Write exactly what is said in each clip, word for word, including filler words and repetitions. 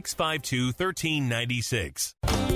six five two, one three nine six.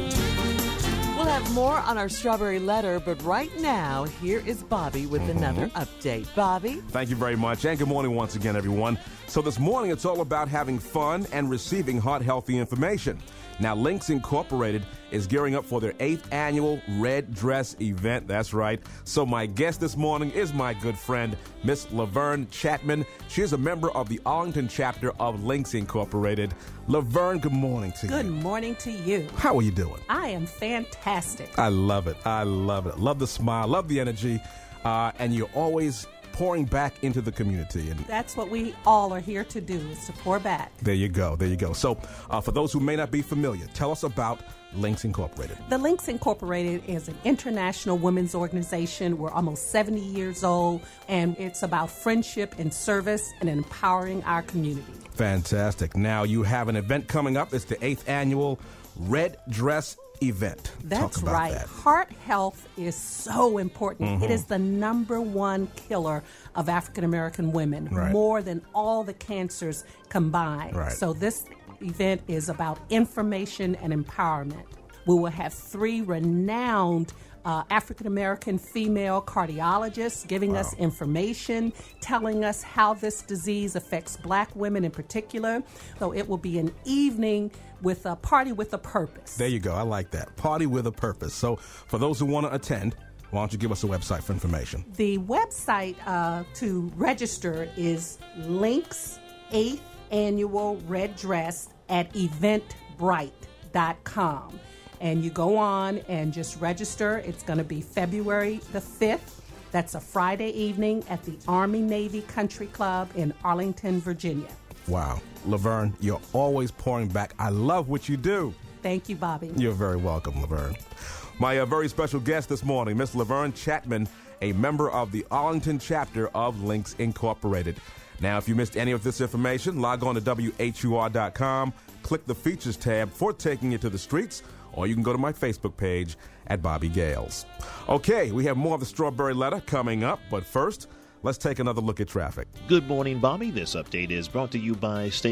We'll have more on our strawberry letter, but right now, here is Bobby with mm-hmm. another update. Bobby? Thank you very much, and good morning once again, everyone. So this morning, it's all about having fun and receiving heart healthy information. Now, Links Incorporated is gearing up for their eighth annual Red Dress event. That's right. So my guest this morning is my good friend, Miss Laverne Chapman. She is a member of the Arlington chapter of Links Incorporated. Laverne, good morning to good you. Good morning to you. How are you doing? I am fantastic. I love it. I love it. Love the smile. Love the energy. Uh, and you're always pouring back into the community. And that's what we all are here to do, is to pour back. There you go. There you go. So uh, for those who may not be familiar, tell us about Links Incorporated. The Links Incorporated is an international women's organization. We're almost seventy years old, and it's about friendship and service and empowering our community. Fantastic. Now, you have an event coming up. It's the eighth annual Red Dress event. That's Talk about right. That. Heart health is so important. Mm-hmm. It is the number one killer of African American women, right. more than all the cancers combined. Right. So this event is about information and empowerment. We will have three renowned uh, African American female cardiologists giving wow. us information, telling us how this disease affects black women in particular. So it will be an evening with a party with a purpose. There you go. I like that. Party with a purpose. So for those who want to attend, why don't you give us a website for information? The website uh, to register is Links eighth Annual Red Dress at eventbrite dot com. And you go on and just register. It's going to be February the fifth. That's a Friday evening at the Army-Navy Country Club in Arlington, Virginia. Wow. Laverne, you're always pouring back. I love what you do. Thank you, Bobby. You're very welcome, Laverne. My uh, very special guest this morning, Miss Laverne Chapman, a member of the Arlington chapter of Links Incorporated. Now, if you missed any of this information, log on to W H U R dot com, click the Features tab for Taking It to the Streets, or you can go to my Facebook page at Bobby Gales. Okay, we have more of the Strawberry Letter coming up, but first, let's take another look at traffic. Good morning, Bobby. This update is brought to you by State